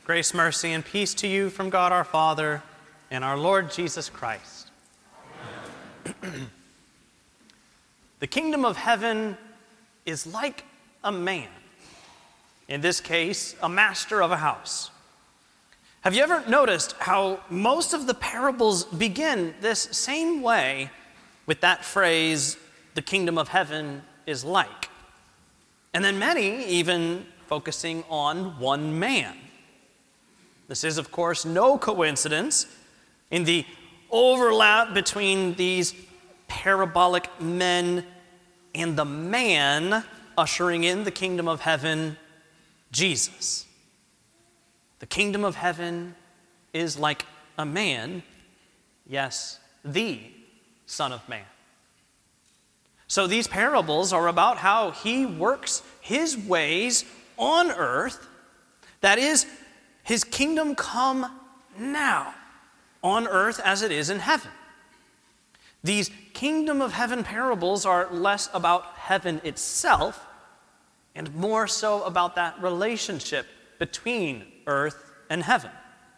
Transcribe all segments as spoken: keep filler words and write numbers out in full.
Grace, mercy, and peace to you from God our Father and our Lord Jesus Christ. The kingdom of heaven is like a man, in this case, a master of a house. Have you ever noticed how most of the parables begin this same way with that phrase, the kingdom of heaven is like? And then many even focusing on one man. This is, of course, no coincidence in the overlap between these parabolic men and the man ushering in the kingdom of heaven, Jesus. The kingdom of heaven is like a man, yes, the Son of Man. So these parables are about how he works his ways on earth, that is, his kingdom come now, on earth as it is in heaven. These kingdom of heaven parables are less about heaven itself and more so about that relationship between earth and heaven.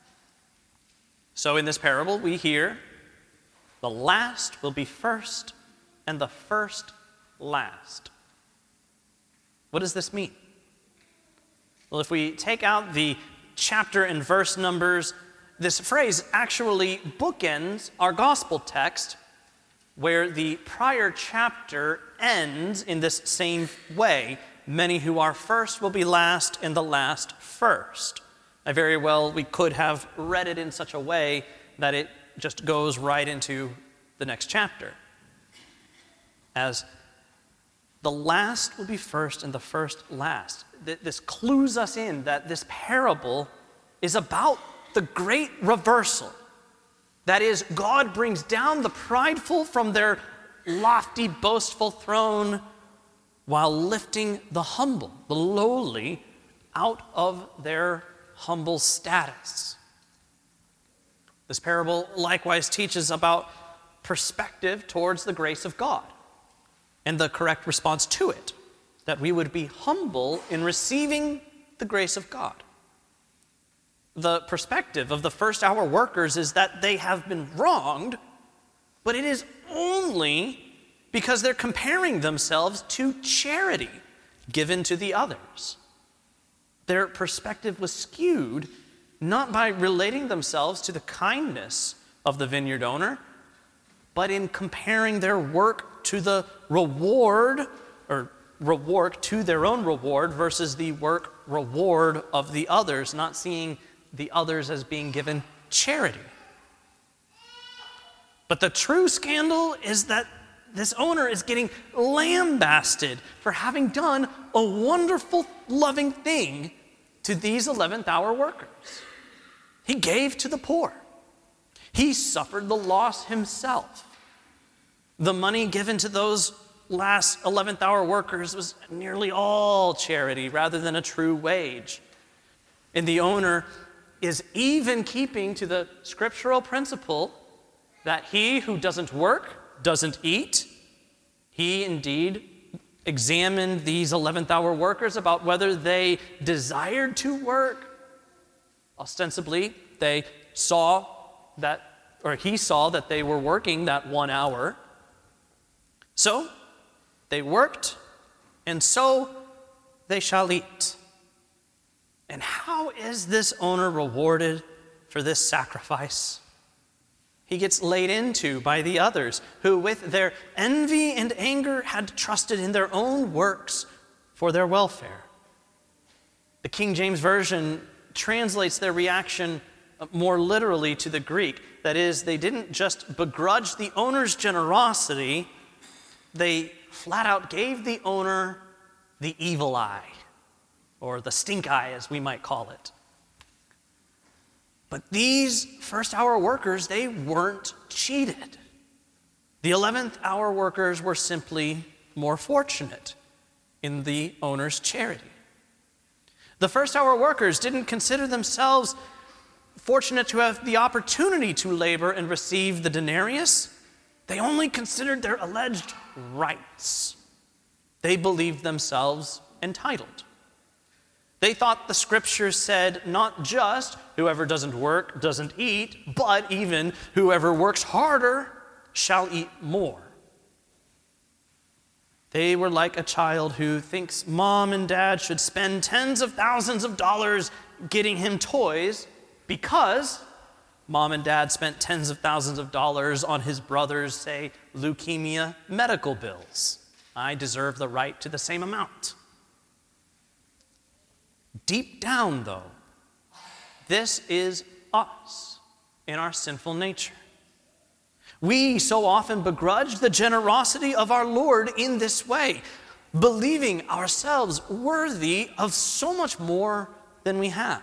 So in this parable we hear, the last will be first and the first last. What does this mean? Well, if we take out the chapter and verse numbers, this phrase actually bookends our gospel text, where the prior chapter ends in this same way. Many who are first will be last, and the last first. I very well, we could have read it in such a way that it just goes right into the next chapter. As the last will be first and the first last. This clues us in that this parable is about the great reversal. That is, God brings down the prideful from their lofty, boastful throne while lifting the humble, the lowly, out of their humble status. This parable likewise teaches about perspective towards the grace of God and the correct response to it, that we would be humble in receiving the grace of God. The perspective of the first hour workers is that they have been wronged, but it is only because they're comparing themselves to charity given to the others. Their perspective was skewed not by relating themselves to the kindness of the vineyard owner, but in comparing their work to the reward, or reward to their own reward versus the work reward of the others, not seeing the others as being given charity. But the true scandal is that this owner is getting lambasted for having done a wonderful, loving thing to these eleventh hour workers. He gave to the poor. He suffered the loss himself. The money given to those last eleventh hour workers was nearly all charity rather than a true wage. And the owner is even keeping to the scriptural principle that he who doesn't work doesn't eat. He indeed examined these eleventh hour workers about whether they desired to work. Ostensibly, they saw that, or he saw that they were working that one hour. So they worked, and so they shall eat. And how is this owner rewarded for this sacrifice? He gets laid into by the others who, with their envy and anger, had trusted in their own works for their welfare. The King James Version translates their reaction more literally to the Greek. That is, they didn't just begrudge the owner's generosity, they flat out gave the owner the evil eye, or the stink eye, as we might call it. But these first hour workers, they weren't cheated. The eleventh hour workers were simply more fortunate in the owner's charity. The first hour workers didn't consider themselves fortunate to have the opportunity to labor and receive the denarius. They only considered their alleged rights. They believed themselves entitled. They thought the scripture said not just whoever doesn't work doesn't eat, but even whoever works harder shall eat more. They were like a child who thinks mom and dad should spend tens of thousands of dollars getting him toys because mom and dad spent tens of thousands of dollars on his brother's, say, leukemia medical bills. I deserve the right to the same amount. Deep down, though, this is us in our sinful nature. We so often begrudge the generosity of our Lord in this way, believing ourselves worthy of so much more than we have.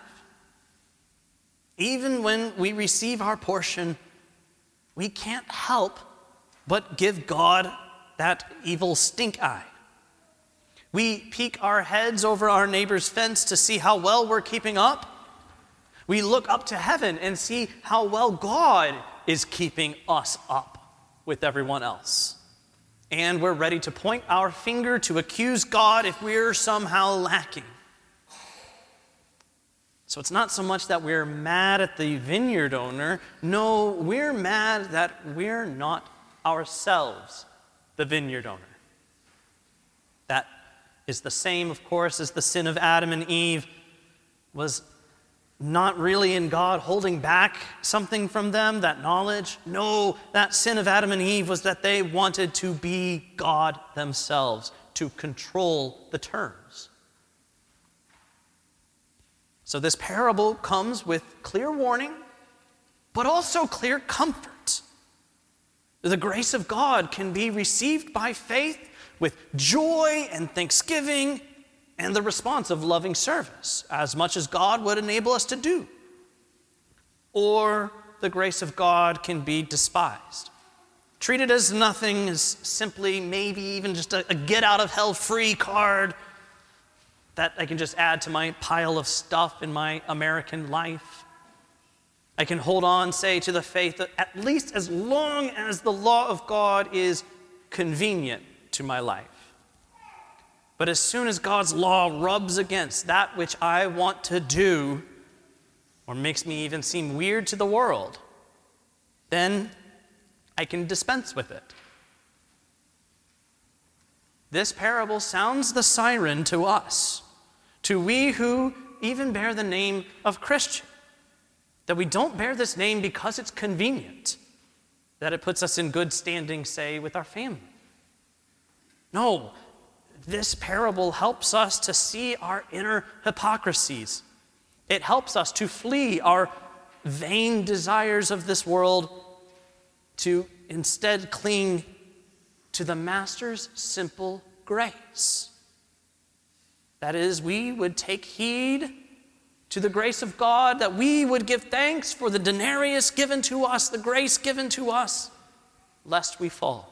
Even when we receive our portion, we can't help but give God that evil stink eye. We peek our heads over our neighbor's fence to see how well we're keeping up. We look up to heaven and see how well God is keeping us up with everyone else. And we're ready to point our finger to accuse God if we're somehow lacking. So it's not so much that we're mad at the vineyard owner. No, we're mad that we're not ourselves the vineyard owner. That is the same, of course, as the sin of Adam and Eve was not really in God holding back something from them, that knowledge. No, that sin of Adam and Eve was that they wanted to be God themselves, to control the terms. So this parable comes with clear warning, but also clear comfort. The grace of God can be received by faith with joy and thanksgiving and the response of loving service, as much as God would enable us to do. Or the grace of God can be despised, treated as nothing, as simply maybe even just a, a get-out-of-hell-free card that I can just add to my pile of stuff in my American life. I can hold on, say, to the faith that at least as long as the law of God is convenient to my life. But as soon as God's law rubs against that which I want to do, or makes me even seem weird to the world, then I can dispense with it. This parable sounds the siren to us, to we who even bear the name of Christian, that we don't bear this name because it's convenient, that it puts us in good standing, say, with our family. No, this parable helps us to see our inner hypocrisies. It helps us to flee our vain desires of this world, to instead cling to the Master's simple grace. That is, we would take heed to the grace of God, that we would give thanks for the denarius given to us, the grace given to us, lest we fall.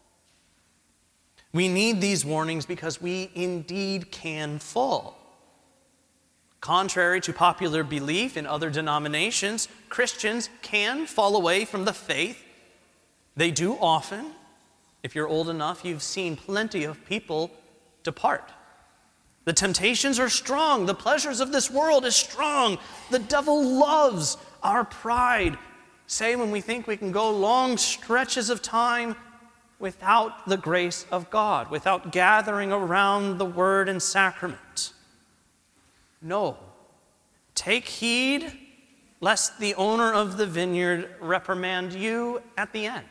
We need these warnings because we indeed can fall. Contrary to popular belief in other denominations, Christians can fall away from the faith. They do often. If you're old enough, you've seen plenty of people depart. The temptations are strong. The pleasures of this world is strong. The devil loves our pride. Say, when we think we can go long stretches of time without the grace of God, without gathering around the word and sacrament. No. Take heed lest the owner of the vineyard reprimand you at the end.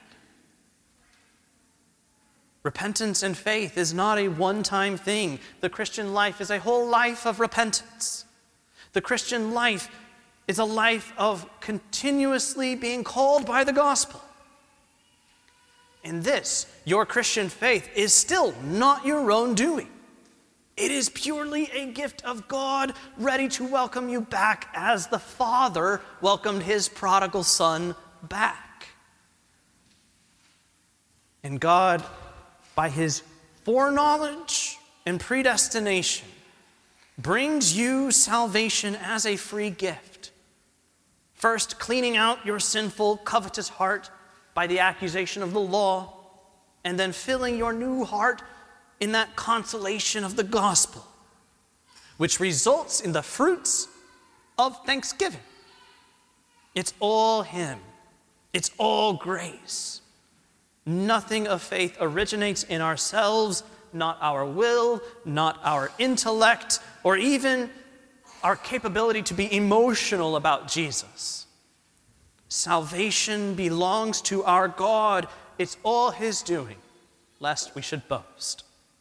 Repentance and faith is not a one-time thing. The Christian life is a whole life of repentance. The Christian life is a life of continuously being called by the gospel. And this, your Christian faith, is still not your own doing. It is purely a gift of God, ready to welcome you back as the Father welcomed his prodigal son back. And God, by his foreknowledge and predestination, brings you salvation as a free gift. First, cleaning out your sinful, covetous heart by the accusation of the law, and then filling your new heart in that consolation of the gospel, which results in the fruits of thanksgiving. It's all Him. It's all grace. Nothing of faith originates in ourselves, not our will, not our intellect, or even our capability to be emotional about Jesus. Salvation belongs to our God. It's all His doing, lest we should boast.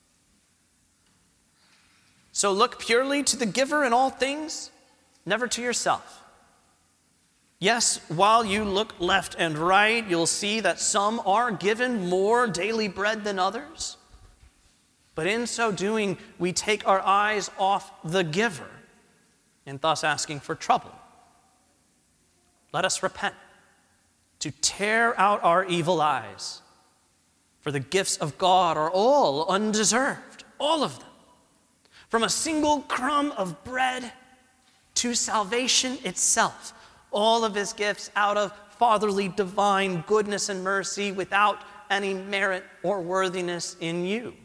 So look purely to the giver in all things, never to yourself. Yes, while you look left and right, you'll see that some are given more daily bread than others. But in so doing, we take our eyes off the giver, and thus asking for trouble. Let us repent, to tear out our evil eyes, for the gifts of God are all undeserved, all of them. From a single crumb of bread to salvation itself, all of His gifts out of fatherly divine goodness and mercy without any merit or worthiness in you.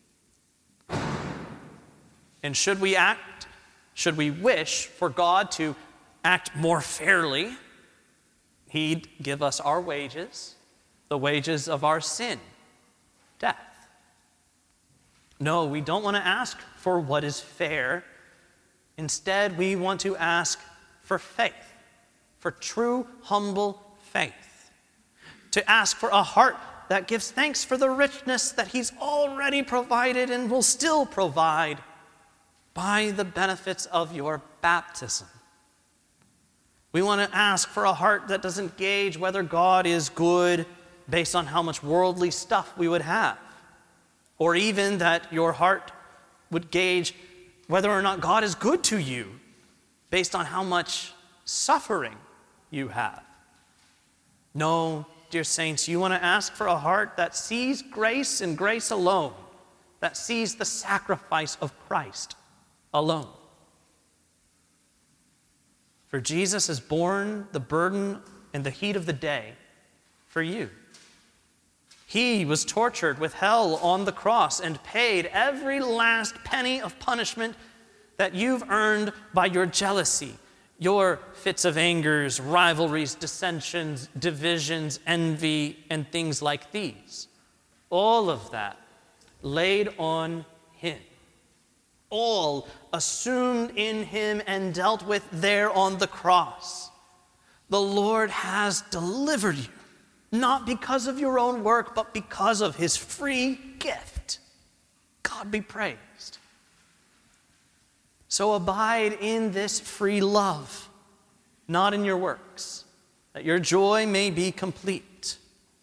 And should we act, should we wish for God to act more fairly, He'd give us our wages, the wages of our sin, death. No, we don't want to ask for what is fair. Instead, we want to ask for faith, for true, humble faith. To ask for a heart that gives thanks for the richness that He's already provided and will still provide by the benefits of your baptism. We want to ask for a heart that doesn't gauge whether God is good based on how much worldly stuff we would have, or even that your heart would gauge whether or not God is good to you based on how much suffering you have. No, dear saints, you want to ask for a heart that sees grace and grace alone, that sees the sacrifice of Christ alone. For Jesus has borne the burden and the heat of the day for you. He was tortured with hell on the cross and paid every last penny of punishment that you've earned by your jealousy, your fits of angers, rivalries, dissensions, divisions, envy, and things like these. All of that laid on Him. All assumed in Him and dealt with there on the cross. The Lord has delivered you, not because of your own work, but because of His free gift. God be praised. So abide in this free love, not in your works, that your joy may be complete.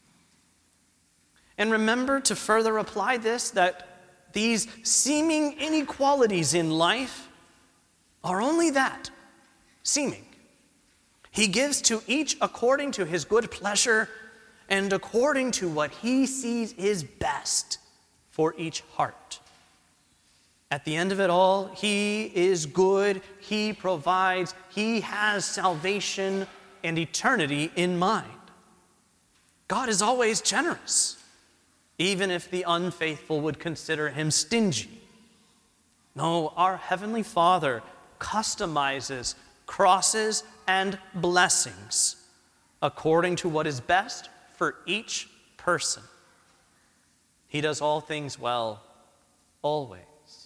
And remember to further apply this, that these seeming inequalities in life are only that, seeming. He gives to each according to His good pleasure and according to what He sees is best for each heart. At the end of it all, He is good, He provides, He has salvation and eternity in mind. God is always generous, even if the unfaithful would consider Him stingy. No, our Heavenly Father customizes crosses and blessings according to what is best for each person. He does all things well, always.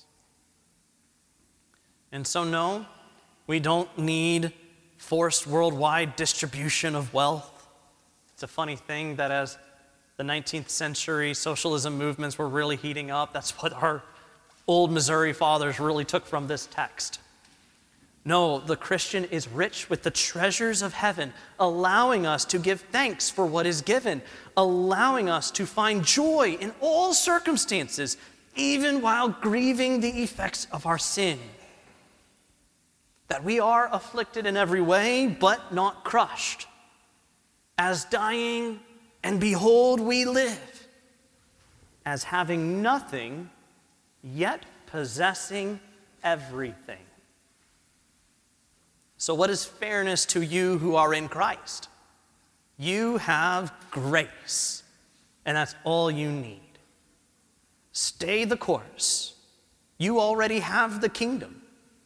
And so no, we don't need forced worldwide distribution of wealth. It's a funny thing that as the nineteenth century socialism movements were really heating up, that's what our old Missouri fathers really took from this text. No, the Christian is rich with the treasures of heaven, allowing us to give thanks for what is given, allowing us to find joy in all circumstances, even while grieving the effects of our sin. That we are afflicted in every way, but not crushed. As dying, and behold, we live. As having nothing, yet possessing everything. So what is fairness to you who are in Christ? You have grace, and that's all you need. Stay the course. You already have the kingdom.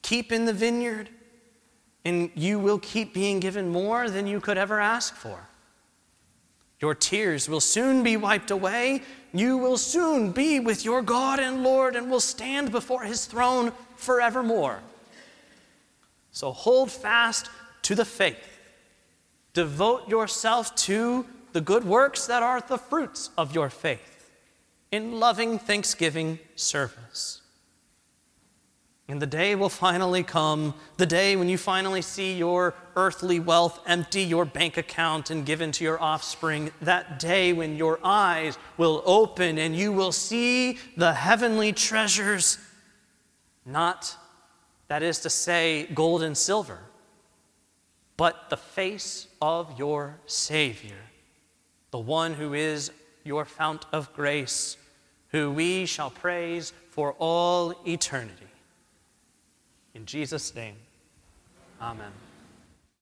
Keep in the vineyard, and you will keep being given more than you could ever ask for. Your tears will soon be wiped away. You will soon be with your God and Lord and will stand before his throne forevermore. So hold fast to the faith. Devote yourself to the good works that are the fruits of your faith in loving thanksgiving service. And the day will finally come, the day when you finally see your earthly wealth empty your bank account and given to your offspring, that day when your eyes will open and you will see the heavenly treasures, not, that is to say, gold and silver, but the face of your Savior, the one who is your fount of grace, who we shall praise for all eternity. In Jesus' name, amen.